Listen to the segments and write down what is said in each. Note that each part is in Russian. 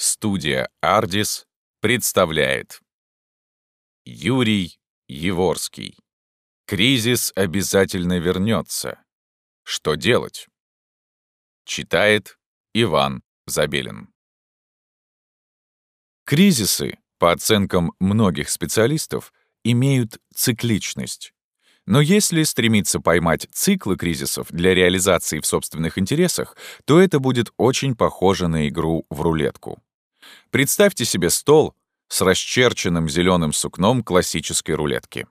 Студия «Ардис» представляет Юрий Яворский. Кризис обязательно вернется. Что делать? Читает Иван Забелин. Кризисы, по оценкам многих специалистов, имеют цикличность. Но если стремиться поймать циклы кризисов для реализации в собственных интересах, то это будет очень похоже на игру в рулетку. Представьте себе стол с расчерченным зеленым сукном классической рулетки.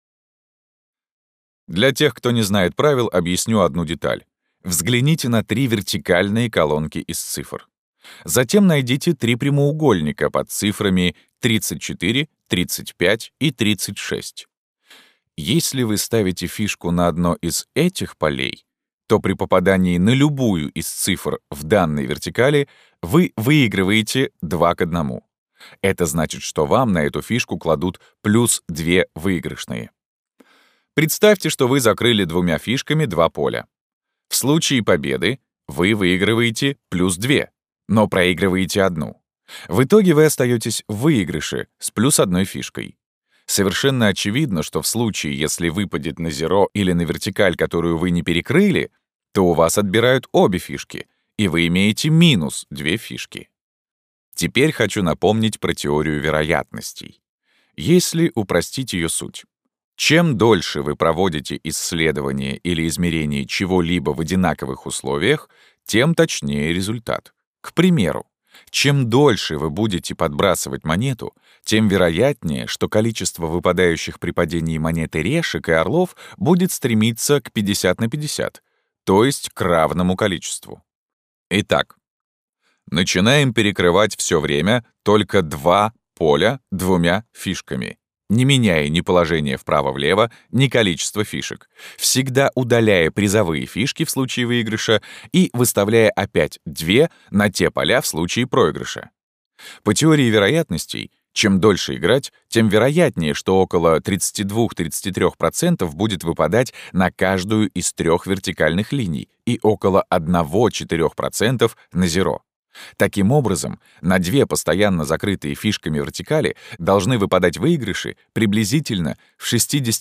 Для тех, кто не знает правил, объясню одну деталь. Взгляните на 3 вертикальные колонки из цифр. Затем найдите 3 прямоугольника под цифрами 34, 35 и 36. Если вы ставите фишку на одно из этих полей, то при попадании на любую из цифр в данной вертикали вы выигрываете 2 к 1. Это значит, что вам на эту фишку кладут плюс 2 выигрышные. Представьте, что вы закрыли 2 фишками 2 поля. В случае победы вы выигрываете плюс 2, но проигрываете 1. В итоге вы остаетесь в выигрыше с плюс 1 фишкой. Совершенно очевидно, что в случае, если выпадет на зеро или на вертикаль, которую вы не перекрыли, то у вас отбирают обе фишки, и вы имеете минус 2 фишки. Теперь хочу напомнить про теорию вероятностей. Если упростить ее суть, чем дольше вы проводите исследование или измерение чего-либо в одинаковых условиях, тем точнее результат. К примеру, чем дольше вы будете подбрасывать монету, тем вероятнее, что количество выпадающих при падении монеты решек и орлов будет стремиться к 50 на 50, то есть к равному количеству. Итак, начинаем перекрывать все время только 2 поля 2 фишками, не меняя ни положение вправо-влево, ни количество фишек, всегда удаляя призовые фишки в случае выигрыша и выставляя опять 2 на те поля в случае проигрыша. По теории вероятностей, чем дольше играть, тем вероятнее, что около 32-33% будет выпадать на каждую из 3 вертикальных линий и около 1-4% на зеро. Таким образом, на 2 постоянно закрытые фишками вертикали должны выпадать выигрыши приблизительно в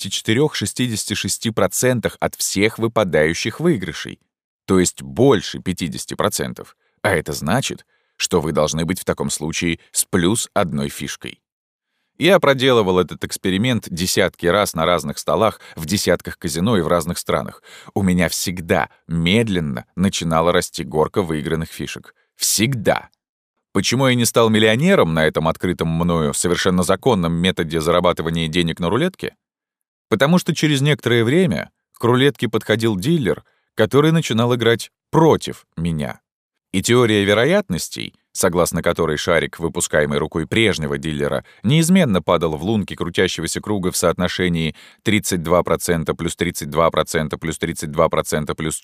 64-66% от всех выпадающих выигрышей, то есть больше 50%, а это значит, что вы должны быть в таком случае с плюс 1 фишкой. Я проделывал этот эксперимент десятки раз на разных столах, в десятках казино и в разных странах. У меня всегда медленно начинала расти горка выигранных фишек. Всегда. Почему я не стал миллионером на этом открытом мною совершенно законном методе зарабатывания денег на рулетке? Потому что через некоторое время к рулетке подходил дилер, который начинал играть против меня. И теория вероятностей, согласно которой шарик, выпускаемый рукой прежнего дилера, неизменно падал в лунки крутящегося круга в соотношении 32% плюс 32% плюс 32% плюс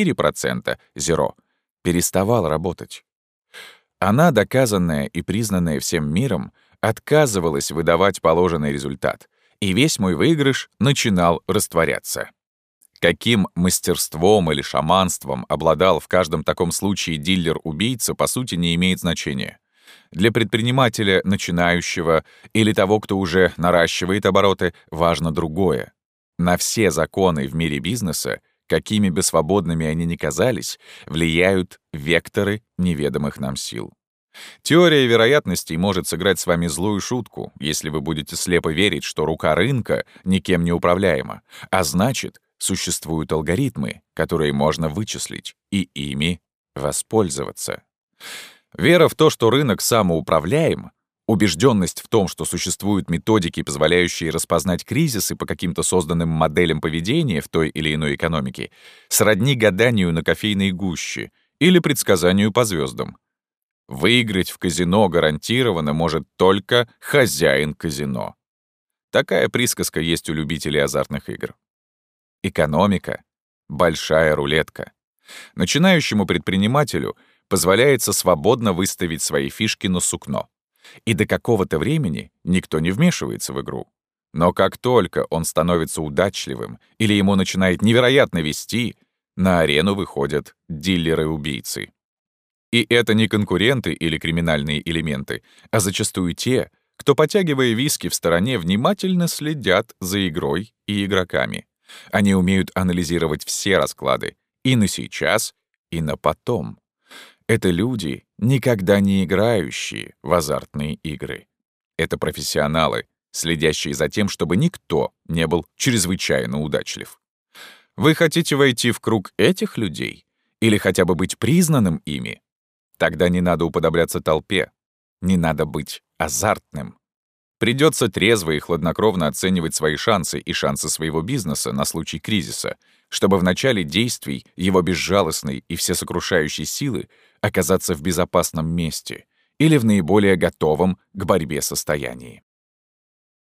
4% зеро, переставала работать. Она, доказанная и признанная всем миром, отказывалась выдавать положенный результат, и весь мой выигрыш начинал растворяться. Каким мастерством или шаманством обладал в каждом таком случае дилер-убийца, по сути, не имеет значения. Для предпринимателя начинающего или того, кто уже наращивает обороты, важно другое. На все законы в мире бизнеса, какими бы свободными они ни казались, влияют векторы неведомых нам сил. Теория вероятностей может сыграть с вами злую шутку, если вы будете слепо верить, что рука рынка никем не управляема, а значит, существуют алгоритмы, которые можно вычислить, и ими воспользоваться. Вера в то, что рынок самоуправляем, убежденность в том, что существуют методики, позволяющие распознать кризисы по каким-то созданным моделям поведения в той или иной экономике, сродни гаданию на кофейной гуще или предсказанию по звездам. Выиграть в казино гарантированно может только хозяин казино. Такая присказка есть у любителей азартных игр. Экономика — большая рулетка. Начинающему предпринимателю позволяется свободно выставить свои фишки на сукно. И до какого-то времени никто не вмешивается в игру. Но как только он становится удачливым или ему начинает невероятно вести, на арену выходят дилеры-убийцы. И это не конкуренты или криминальные элементы, а зачастую те, кто, потягивая виски в стороне, внимательно следят за игрой и игроками. Они умеют анализировать все расклады и на сейчас, и на потом. Это люди, никогда не играющие в азартные игры. Это профессионалы, следящие за тем, чтобы никто не был чрезвычайно удачлив. Вы хотите войти в круг этих людей? Или хотя бы быть признанным ими? Тогда не надо уподобляться толпе. Не надо быть азартным. Придется трезво и хладнокровно оценивать свои шансы и шансы своего бизнеса на случай кризиса, чтобы в начале действий его безжалостной и всесокрушающей силы оказаться в безопасном месте или в наиболее готовом к борьбе состоянии.